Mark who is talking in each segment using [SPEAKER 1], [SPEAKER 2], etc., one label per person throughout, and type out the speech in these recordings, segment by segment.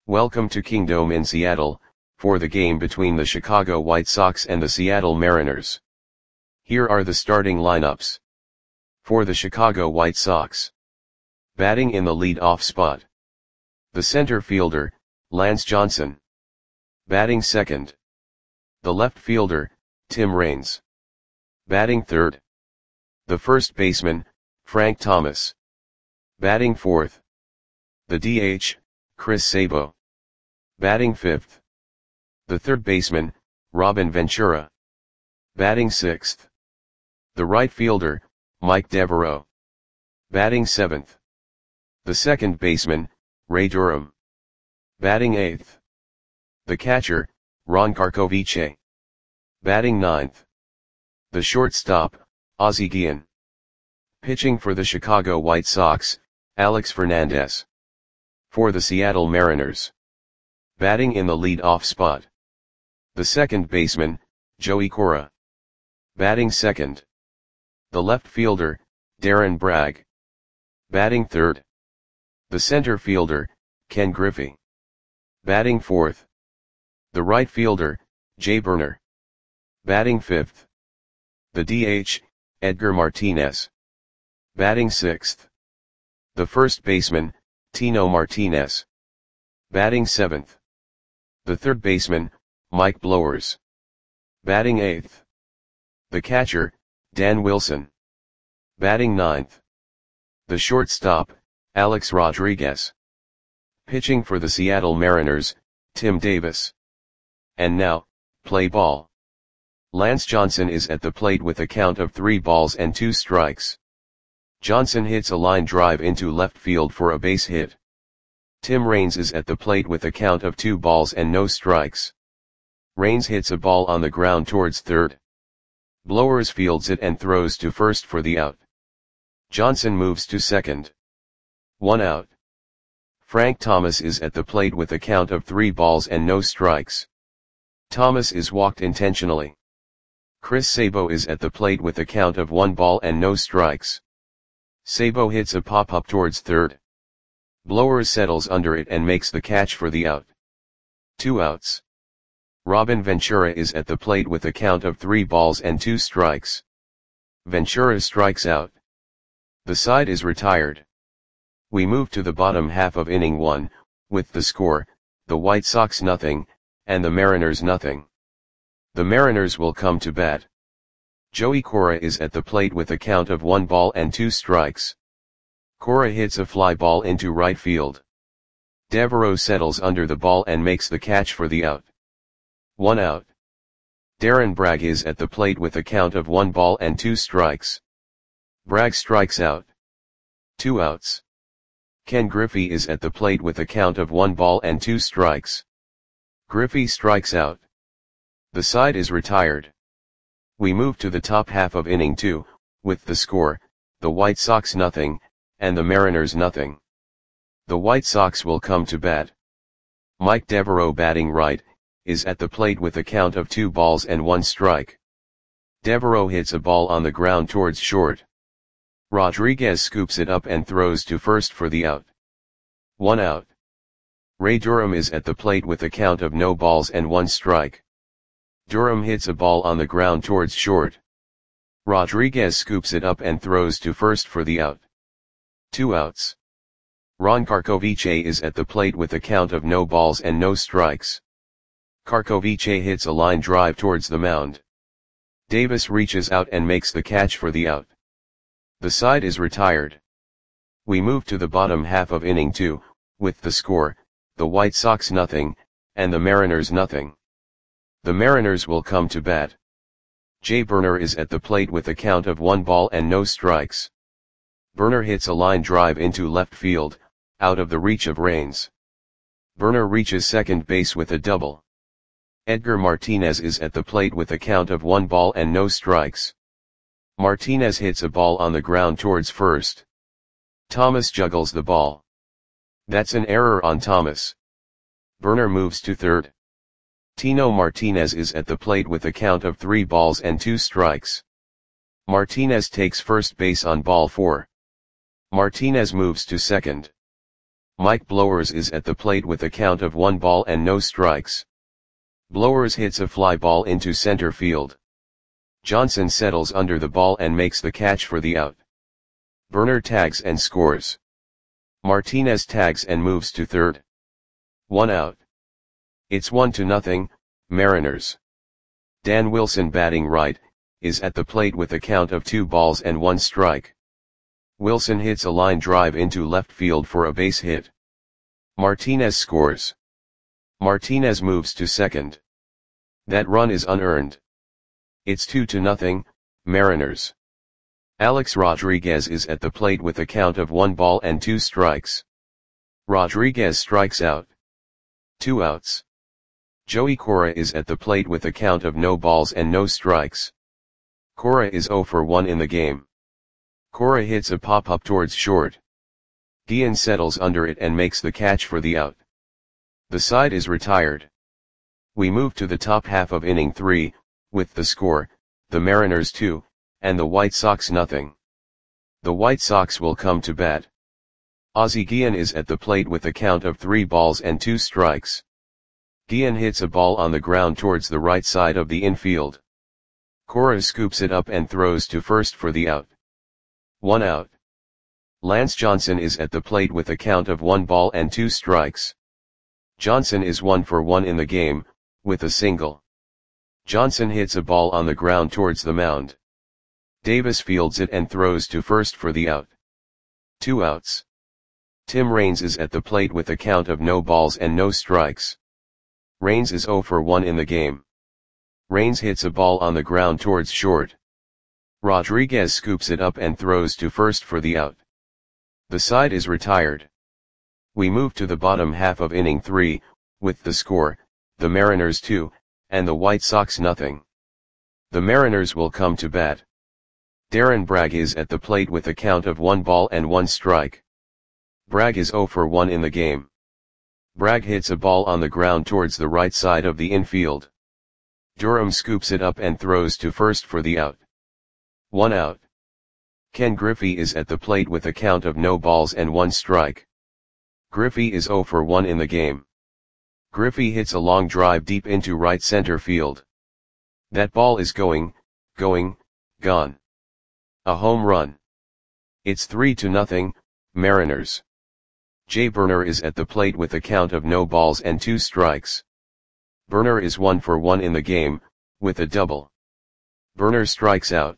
[SPEAKER 1] Welcome to Kingdome in Seattle, for the game between the Chicago White Sox and the Seattle Mariners. Here are the starting lineups. For the Chicago White Sox. Batting in the lead-off spot. The center fielder, Lance Johnson. Batting second. The left fielder, Tim Raines. Batting third. The first baseman, Frank Thomas. Batting fourth. The DH, Chris Sabo. Batting fifth. The third baseman, Robin Ventura. Batting sixth. The right fielder, Mike Devereaux. Batting seventh. The second baseman, Ray Durham. Batting eighth. The catcher, Ron Karkovice. Batting ninth. The shortstop, Ozzie Guillen. Pitching for the Chicago White Sox, Alex Fernandez. For the Seattle Mariners. Batting in the lead-off spot. The second baseman, Joey Cora. Batting second. The left fielder, Darren Bragg. Batting third. The center fielder, Ken Griffey. Batting fourth. The right fielder, Jay Burner. Batting fifth. The DH, Edgar Martinez. Batting sixth. The first baseman, Tino Martinez. Batting seventh. The third baseman, Mike Blowers. Batting eighth. The catcher, Dan Wilson. Batting ninth. The shortstop, Alex Rodriguez. Pitching for the Seattle Mariners, Tim Davis. And now, play ball. Lance Johnson is at the plate with a count of 3 balls and 2 strikes. Johnson hits a line drive into left field for a base hit. Tim Raines is at the plate with a count of 2 balls and no strikes. Raines hits a ball on the ground towards third. Blowers fields it and throws to first for the out. Johnson moves to second. 1 out. Frank Thomas is at the plate with a count of 3 balls and no strikes. Thomas is walked intentionally. Chris Sabo is at the plate with a count of 1 ball and no strikes. Sabo hits a pop-up towards third. Blowers settles under it and makes the catch for the out. 2 outs. Robin Ventura is at the plate with a count of 3 balls and 2 strikes. Ventura strikes out. The side is retired. We move to the bottom half of inning 1, with the score, the White Sox nothing, and the Mariners nothing. The Mariners will come to bat. Joey Cora is at the plate with a count of 1 ball and 2 strikes. Cora hits a fly ball into right field. Devereaux settles under the ball and makes the catch for the out. 1 out. Darren Bragg is at the plate with a count of 1 ball and 2 strikes. Bragg strikes out. 2 outs. Ken Griffey is at the plate with a count of 1 ball and 2 strikes. Griffey strikes out. The side is retired. We move to the top half of inning 2, with the score, the White Sox nothing, and the Mariners nothing. The White Sox will come to bat. Mike Devereaux batting right, is at the plate with a count of 2 balls and 1 strike. Devereaux hits a ball on the ground towards short. Rodriguez scoops it up and throws to first for the out. 1 out. Ray Durham is at the plate with a count of no balls and 1 strike. Durham hits a ball on the ground towards short. Rodriguez scoops it up and throws to first for the out. 2 outs. Ron Karkovice is at the plate with a count of no balls and no strikes. Karkovice hits a line drive towards the mound. Davis reaches out and makes the catch for the out. The side is retired. We move to the bottom half of inning 2, with the score, the White Sox nothing, and the Mariners nothing. The Mariners will come to bat. Jay Burner is at the plate with a count of 1 ball and no strikes. Burner hits a line drive into left field, out of the reach of Raines. Burner reaches second base with a double. Edgar Martinez is at the plate with a count of 1 ball and no strikes. Martinez hits a ball on the ground towards first. Thomas juggles the ball. That's an error on Thomas. Burner moves to third. Tino Martinez is at the plate with a count of 3 balls and 2 strikes. Martinez takes first base on ball 4. Martinez moves to second. Mike Blowers is at the plate with a count of 1 ball and no strikes. Blowers hits a fly ball into center field. Johnson settles under the ball and makes the catch for the out. Burner tags and scores. Martinez tags and moves to third. 1 out. It's 1-0, Mariners. Dan Wilson, batting right, is at the plate with a count of 2 balls and 1 strike. Wilson hits a line drive into left field for a base hit. Martinez scores. Martinez moves to second. That run is unearned. It's 2-0, Mariners. Alex Rodriguez is at the plate with a count of 1 ball and 2 strikes. Rodriguez strikes out. 2 outs. Joey Cora is at the plate with a count of no balls and no strikes. Cora is 0 for 1 in the game. Cora hits a pop-up towards short. Guillen settles under it and makes the catch for the out. The side is retired. We move to the top half of inning 3, with the score, the Mariners 2, and the White Sox nothing. The White Sox will come to bat. Ozzie Guillen is at the plate with a count of 3 balls and 2 strikes. Guillen hits a ball on the ground towards the right side of the infield. Cora scoops it up and throws to first for the out. 1 out. Lance Johnson is at the plate with a count of 1 ball and 2 strikes. Johnson is 1 for 1 in the game, with a single. Johnson hits a ball on the ground towards the mound. Davis fields it and throws to first for the out. 2 outs. Tim Raines is at the plate with a count of no balls and no strikes. Raines is 0 for 1 in the game. Raines hits a ball on the ground towards short. Rodriguez scoops it up and throws to first for the out. The side is retired. We move to the bottom half of inning 3, with the score, the Mariners 2, and the White Sox nothing. The Mariners will come to bat. Darren Bragg is at the plate with a count of 1 ball and 1 strike. Bragg is 0 for 1 in the game. Bragg hits a ball on the ground towards the right side of the infield. Durham scoops it up and throws to first for the out. 1 out. Ken Griffey is at the plate with a count of no balls and 1 strike. Griffey is 0 for 1 in the game. Griffey hits a long drive deep into right center field. That ball is gone. A home run. It's 3-0, Mariners. Jay Burner is at the plate with a count of no balls and 2 strikes. Burner is 1 for 1 in the game, with a double. Burner strikes out.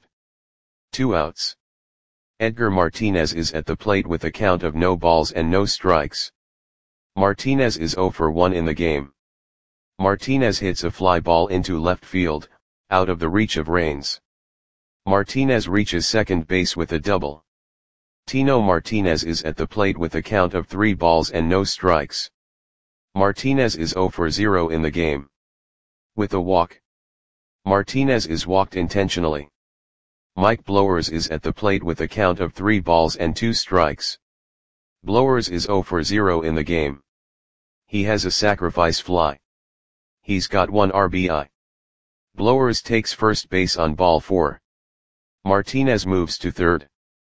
[SPEAKER 1] 2 outs. Edgar Martinez is at the plate with a count of no balls and no strikes. Martinez is 0 for 1 in the game. Martinez hits a fly ball into left field, out of the reach of Raines. Martinez reaches second base with a double. Tino Martinez is at the plate with a count of 3 balls and no strikes. Martinez is 0 for 0 in the game. With a walk. Martinez is walked intentionally. Mike Blowers is at the plate with a count of 3 balls and 2 strikes. Blowers is 0 for 0 in the game. He has a sacrifice fly. He's got 1 RBI. Blowers takes first base on ball 4. Martinez moves to third.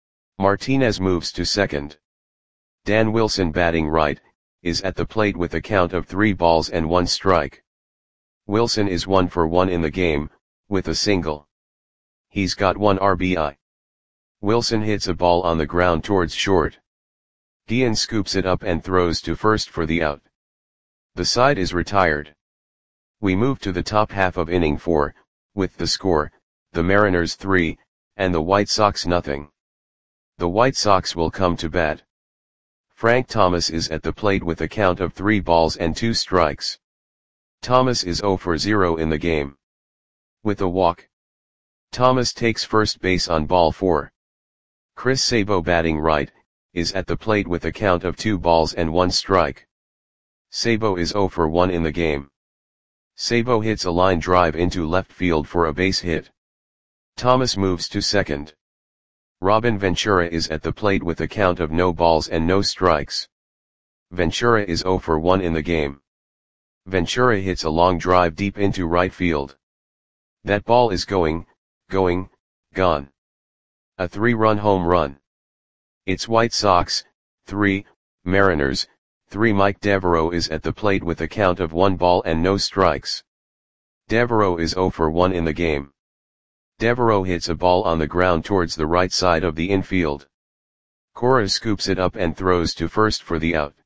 [SPEAKER 1] Martinez moves to second. Dan Wilson, batting right, is at the plate with a count of 3 balls and 1 strike. Wilson is 1 for 1 in the game, with a single. He's got 1 RBI. Wilson hits a ball on the ground towards short. Guillen scoops it up and throws to first for the out. The side is retired. We move to the top half of inning 4, with the score, the Mariners 3, and the White Sox nothing. The White Sox will come to bat. Frank Thomas is at the plate with a count of 3 balls and 2 strikes. Thomas is 0 for 0 in the game. With a walk. Thomas takes first base on ball 4. Chris Sabo, batting right, is at the plate with a count of 2 balls and 1 strike. Sabo is 0 for 1 in the game. Sabo hits a line drive into left field for a base hit. Thomas moves to second. Robin Ventura is at the plate with a count of no balls and no strikes. Ventura is 0 for 1 in the game. Ventura hits a long drive deep into right field. That ball is gone. A 3-run home run. It's White Sox 3, Mariners 3 Mike Devereaux is at the plate with a count of 1 ball and no strikes. Devereaux is 0 for 1 in the game. Devereaux hits a ball on the ground towards the right side of the infield. Cora scoops it up and throws to first for the out.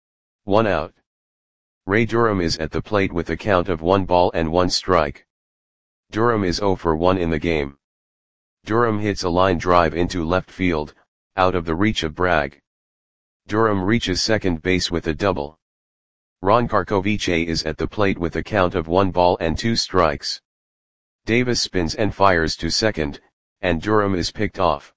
[SPEAKER 1] 1 out. Ray Durham is at the plate with a count of 1 ball and 1 strike. Durham is 0 for 1 in the game. Durham hits a line drive into left field, out of the reach of Bragg. Durham reaches second base with a double. Ron Karkovice is at the plate with a count of 1 ball and 2 strikes. Davis spins and fires to second, and Durham is picked off.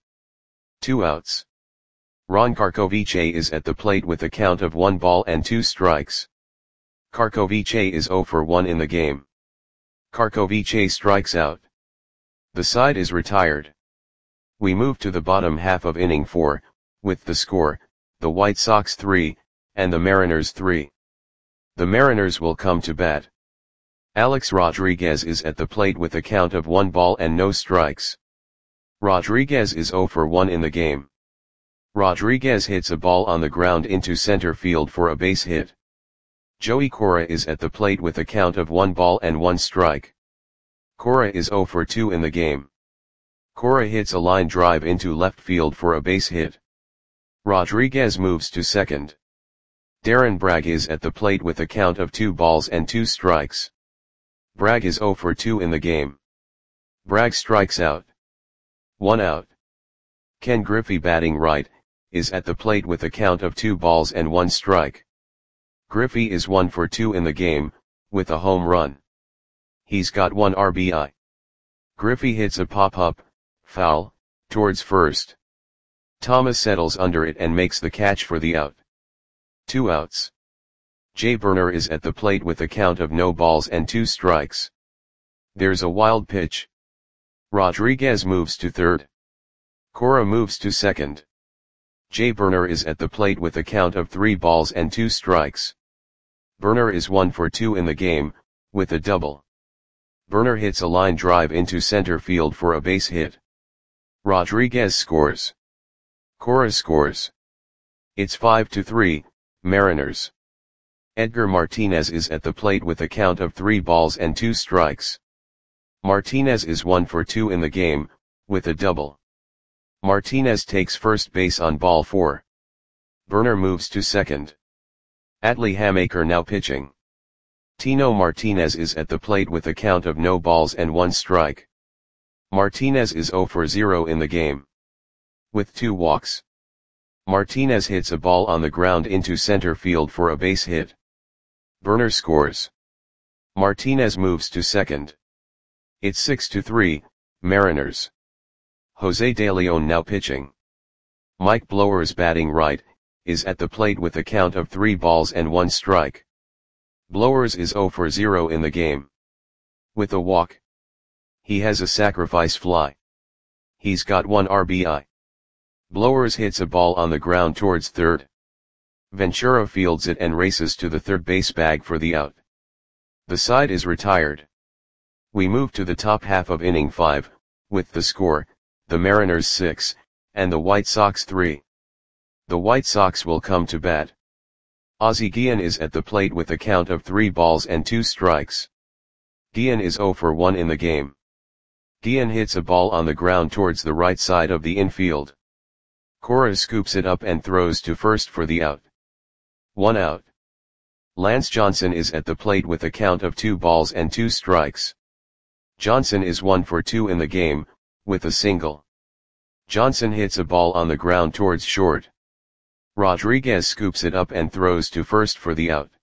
[SPEAKER 1] 2 outs. Ron Karkovice is at the plate with a count of 1 ball and 2 strikes. Karkovice is 0 for 1 in the game. Karkovice strikes out. The side is retired. We move to the bottom half of inning 4, with the score, the White Sox 3, and the Mariners 3. The Mariners will come to bat. Alex Rodriguez is at the plate with a count of 1 ball and no strikes. Rodriguez is 0 for 1 in the game. Rodriguez hits a ball on the ground into center field for a base hit. Joey Cora is at the plate with a count of 1 ball and 1 strike. Cora is 0 for 2 in the game. Cora hits a line drive into left field for a base hit. Rodriguez moves to second. Darren Bragg is at the plate with a count of 2 balls and 2 strikes. Bragg is 0 for 2 in the game. Bragg strikes out. 1 out. Ken Griffey, batting right, is at the plate with a count of 2 balls and 1 strike. Griffey is 1 for 2 in the game, with a home run. He's got 1 RBI. Griffey hits a pop-up, foul, towards first. Thomas settles under it and makes the catch for the out. 2 outs. Jay Burner is at the plate with a count of no balls and 2 strikes. There's a wild pitch. Rodriguez moves to third. Cora moves to second. Jay Burner is at the plate with a count of 3 balls and 2 strikes. Burner is 1 for 2 in the game, with a double. Burner hits a line drive into center field for a base hit. Rodriguez scores. Cora scores. It's 5-3, Mariners. Edgar Martinez is at the plate with a count of 3 balls and 2 strikes. Martinez is 1 for 2 in the game, with a double. Martinez takes first base on ball 4. Burner moves to second. Atlee Hamaker now pitching. Tino Martinez is at the plate with a count of no balls and 1 strike. Martinez is 0 for 0 in the game. With 2 walks. Martinez hits a ball on the ground into center field for a base hit. Burner scores. Martinez moves to second. It's 6-3, Mariners. Jose De Leon now pitching. Mike Blowers, batting right, is at the plate with a count of 3 balls and 1 strike. Blowers is 0 for 0 in the game. With a walk. He has a sacrifice fly. He's got 1 RBI. Blowers hits a ball on the ground towards third. Ventura fields it and races to the third base bag for the out. The side is retired. We move to the top half of inning 5, with the score, the Mariners 6, and the White Sox 3. The White Sox will come to bat. Ozzie Guillen is at the plate with a count of 3 balls and 2 strikes. Guillen is 0 for 1 in the game. Guillen hits a ball on the ground towards the right side of the infield. Cora scoops it up and throws to first for the out. 1 out. Lance Johnson is at the plate with a count of 2 balls and 2 strikes. Johnson is 1 for 2 in the game, with a single. Johnson hits a ball on the ground towards short. Rodriguez scoops it up and throws to first for the out.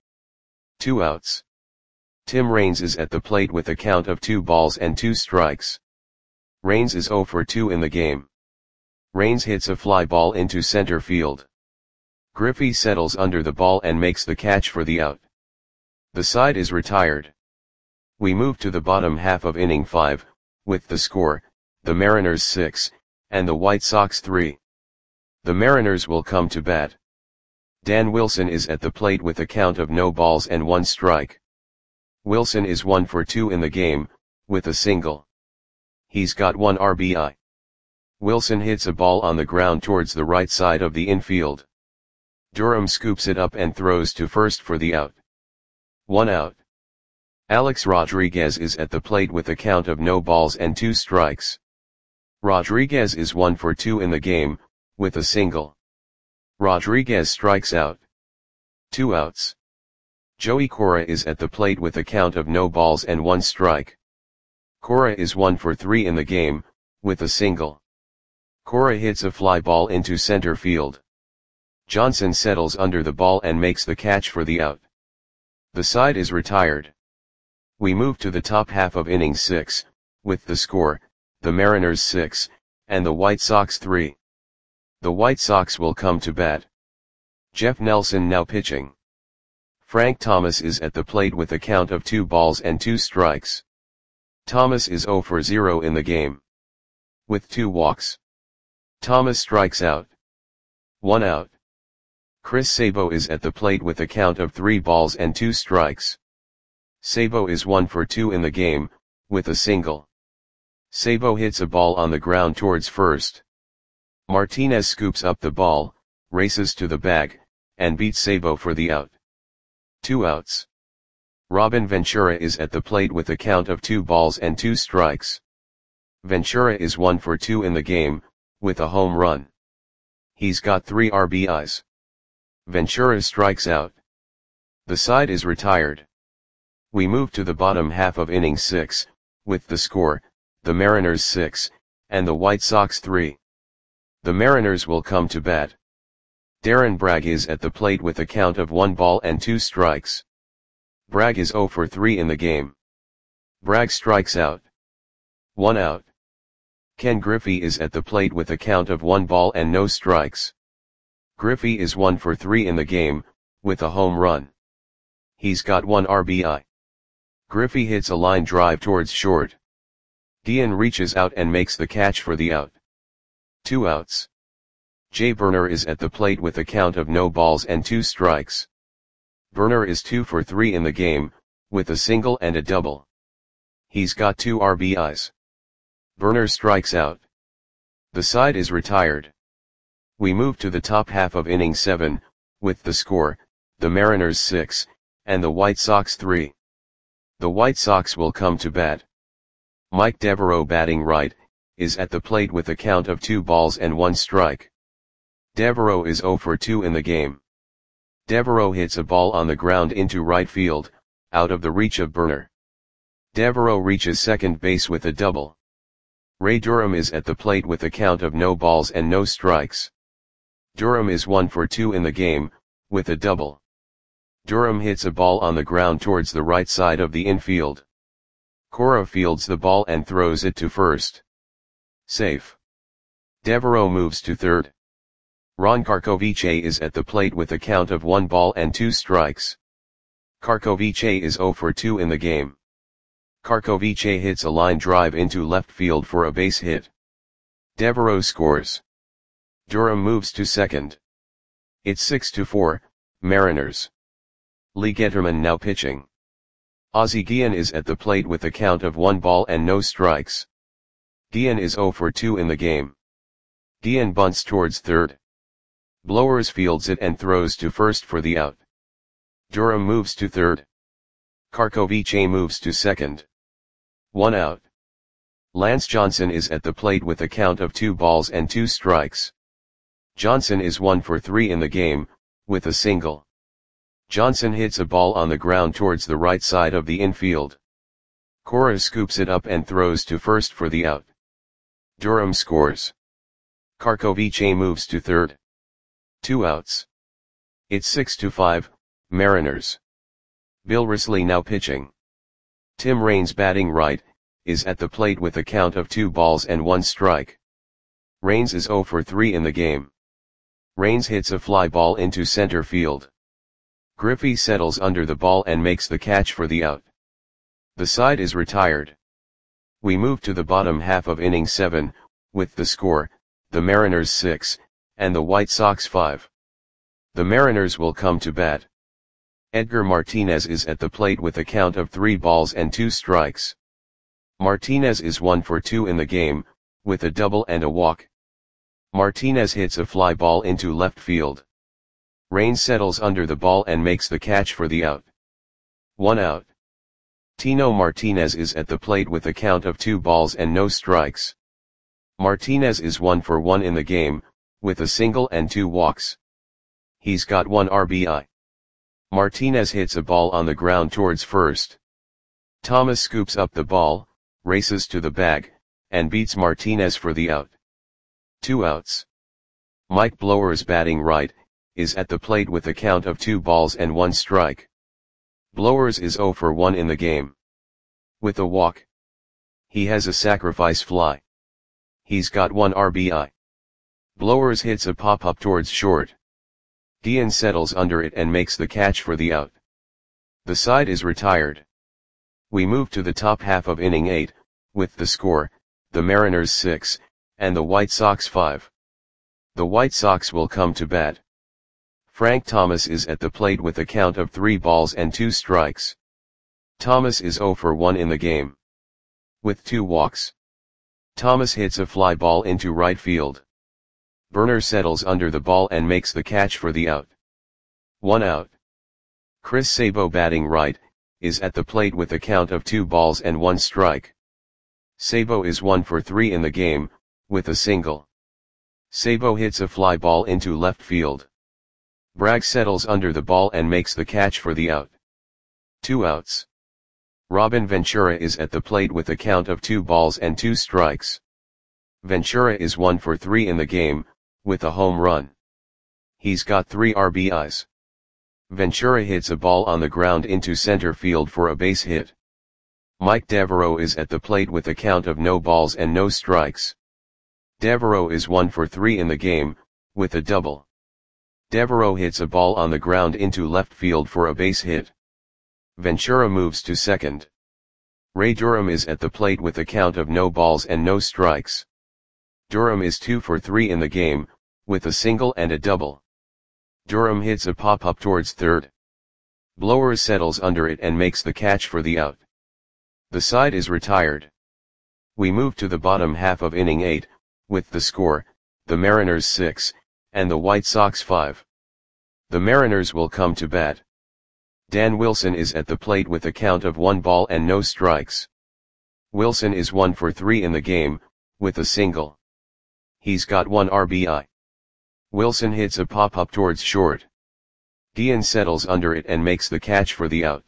[SPEAKER 1] 2 outs. Tim Raines is at the plate with a count of 2 balls and 2 strikes. Raines is 0 for 2 in the game. Raines hits a fly ball into center field. Griffey settles under the ball and makes the catch for the out. The side is retired. We move to the bottom half of inning 5, with the score, the Mariners 6, and the White Sox 3. The Mariners will come to bat. Dan Wilson is at the plate with a count of no balls and 1 strike. Wilson is 1 for 2 in the game, with a single. He's got 1 RBI. Wilson hits a ball on the ground towards the right side of the infield. Durham scoops it up and throws to first for the out. 1 out. Alex Rodriguez is at the plate with a count of no balls and 2 strikes. Rodriguez is 1 for 2 in the game, with a single. Rodriguez strikes out. 2 outs. Joey Cora is at the plate with a count of no balls and 1 strike. Cora is 1 for 3 in the game, with a single. Cora hits a fly ball into center field. Johnson settles under the ball and makes the catch for the out. The side is retired. We move to the top half of inning 6, with the score, the Mariners 6, and the White Sox 3. The White Sox will come to bat. Jeff Nelson now pitching. Frank Thomas is at the plate with a count of 2 balls and 2 strikes. Thomas is 0 for 0 in the game. With 2 walks. Thomas strikes out. 1 out. Chris Sabo is at the plate with a count of 3 balls and 2 strikes. Sabo is 1 for 2 in the game, with a single. Sabo hits a ball on the ground towards first. Martinez scoops up the ball, races to the bag, and beats Sabo for the out. 2 outs. Robin Ventura is at the plate with a count of 2 balls and 2 strikes. Ventura is 1 for 2 in the game, with a home run. He's got 3 RBIs. Ventura strikes out. The side is retired. We move to the bottom half of inning 6, with the score, the Mariners 6, and the White Sox 3. The Mariners will come to bat. Darren Bragg is at the plate with a count of 1 ball and 2 strikes. Bragg is 0 for 3 in the game. Bragg strikes out. 1 out. Ken Griffey is at the plate with a count of 1 ball and no strikes. Griffey is 1 for 3 in the game, with a home run. He's got 1 RBI. Griffey hits a line drive towards short. Guillen reaches out and makes the catch for the out. 2 outs. Jay Burner is at the plate with a count of no balls and 2 strikes. Burner is 2 for 3 in the game, with a single and a double. He's got 2 RBIs. Burner strikes out. The side is retired. We move to the top half of inning 7, with the score, the Mariners 6, and the White Sox 3. The White Sox will come to bat. Mike Devereaux, batting right, is at the plate with a count of 2 balls and 1 strike. Devereaux is 0 for 2 in the game. Devereaux hits a ball on the ground into right field, out of the reach of Burner. Devereaux reaches second base with a double. Ray Durham is at the plate with a count of no balls and no strikes. Durham is 1 for 2 in the game, with a double. Durham hits a ball on the ground towards the right side of the infield. Cora fields the ball and throws it to first. Safe. Devereaux moves to third. Ron Karkovice is at the plate with a count of 1 ball and 2 strikes. Karkovice is 0 for 2 in the game. Karkovice hits a line drive into left field for a base hit. Devereaux scores. Durham moves to second. It's 6-4, Mariners. Lee Getterman now pitching. Ozzie Guillen is at the plate with a count of 1 ball and no strikes. Guillen is 0 for 2 in the game. Guillen bunts towards third. Blowers fields it and throws to first for the out. Durham moves to third. Karkovice moves to second. 1 out. Lance Johnson is at the plate with a count of 2 balls and 2 strikes. Johnson is 1 for 3 in the game, with a single. Johnson hits a ball on the ground towards the right side of the infield. Cora scoops it up and throws to first for the out. Durham scores. Karkovice moves to third. 2 outs. It's 6-5, Mariners. Bill Risley now pitching. Tim Raines, batting right, is at the plate with a count of 2 balls and 1 strike. Raines is 0 for 3 in the game. Raines hits a fly ball into center field. Griffey settles under the ball and makes the catch for the out. The side is retired. We move to the bottom half of inning 7, with the score, the Mariners 6, and the White Sox 5. The Mariners will come to bat. Edgar Martinez is at the plate with a count of 3 balls and 2 strikes. Martinez is 1 for 2 in the game, with a double and a walk. Martinez hits a fly ball into left field. Rain settles under the ball and makes the catch for the out. 1 out. Tino Martinez is at the plate with a count of 2 balls and no strikes. Martinez is 1 for 1 in the game, with a single and 2 walks. He's got 1 RBI. Martinez hits a ball on the ground towards first. Thomas scoops up the ball, races to the bag, and beats Martinez for the out. 2 outs. Mike Blowers, batting right, is at the plate with a count of 2 balls and 1 strike. Blowers is 0 for 1 in the game. With a walk. He has a sacrifice fly. He's got 1 RBI. Blowers hits a pop-up towards short. Guillen settles under it and makes the catch for the out. The side is retired. We move to the top half of inning 8, with the score, the Mariners 6, and the White Sox 5. The White Sox will come to bat. Frank Thomas is at the plate with a count of 3 balls and 2 strikes. Thomas is 0 for 1 in the game. With 2 walks. Thomas hits a fly ball into right field. Burner settles under the ball and makes the catch for the out. 1 out. Chris Sabo, batting right, is at the plate with a count of 2 balls and 1 strike. Sabo is 1 for 3 in the game, with a single. Sabo hits a fly ball into left field. Bragg settles under the ball and makes the catch for the out. 2 outs. Robin Ventura is at the plate with a count of 2 balls and 2 strikes. Ventura is 1 for 3 in the game, with a home run. He's got 3 RBIs. Ventura hits a ball on the ground into center field for a base hit. Mike Devereaux is at the plate with a count of no balls and no strikes. Devereaux is 1 for 3 in the game, with a double. Devereaux hits a ball on the ground into left field for a base hit. Ventura moves to second. Ray Durham is at the plate with a count of no balls and no strikes. Durham is 2 for 3 in the game, with a single and a double. Durham hits a pop-up towards third. Blowers settles under it and makes the catch for the out. The side is retired. We move to the bottom half of inning 8, with the score, the Mariners 6, and the White Sox 5. The Mariners will come to bat. Dan Wilson is at the plate with a count of 1 ball and no strikes. Wilson is 1 for 3 in the game, with a single. He's got 1 RBI. Wilson hits a pop-up towards short. Guillen settles under it and makes the catch for the out.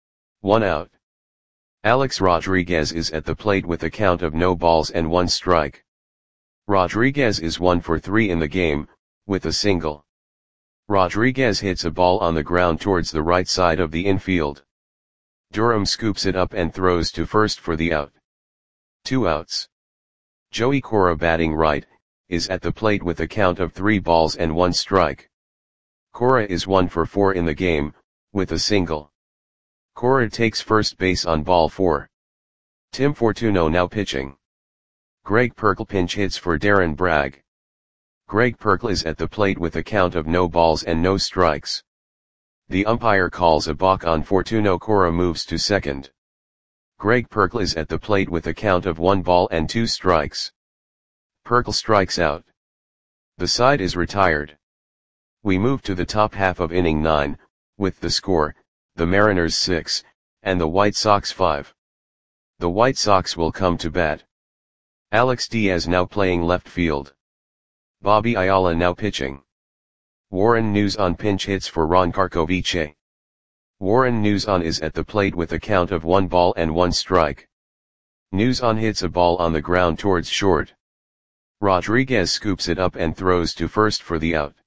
[SPEAKER 1] 1 out. Alex Rodriguez is at the plate with a count of no balls and 1 strike. Rodriguez is 1 for 3 in the game, with a single. Rodriguez hits a ball on the ground towards the right side of the infield. Durham scoops it up and throws to first for the out. 2 outs. Joey Cora, batting right, is at the plate with a count of 3 balls and 1 strike. Cora is 1 for 4 in the game, with a single. Cora takes first base on ball 4. Tim Fortuno now pitching. Greg Perkle pinch hits for Darren Bragg. Greg Perkle is at the plate with a count of no balls and no strikes. The umpire calls a balk on Fortuno. Cora moves to second. Greg Perkle is at the plate with a count of 1 ball and 2 strikes. Perkle strikes out. The side is retired. We move to the top half of inning 9, with the score, the Mariners 6, and the White Sox 5. The White Sox will come to bat. Alex Diaz now playing left field. Bobby Ayala now pitching. Warren Nuzon pinch hits for Ron Karkovice. Warren Nuzon is at the plate with a count of 1 ball and 1 strike. Nuzon hits a ball on the ground towards short. Rodriguez scoops it up and throws to first for the out.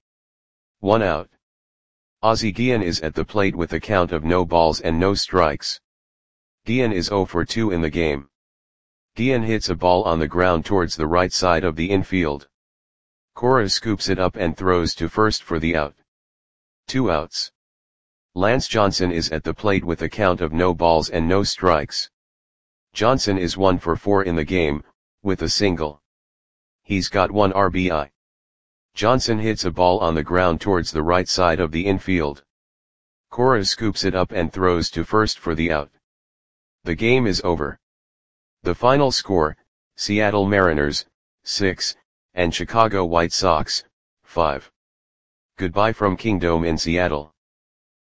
[SPEAKER 1] 1 out. Ozzie Guillen is at the plate with a count of no balls and no strikes. Guillen is 0 for 2 in the game. Guillen hits a ball on the ground towards the right side of the infield. Cora scoops it up and throws to first for the out. 2 outs. Lance Johnson is at the plate with a count of no balls and no strikes. Johnson is 1 for 4 in the game, with a single. He's got 1 RBI. Johnson hits a ball on the ground towards the right side of the infield. Cora scoops it up and throws to first for the out. The game is over. The final score, Seattle Mariners, 6, and Chicago White Sox, 5. Goodbye from Kingdome in Seattle.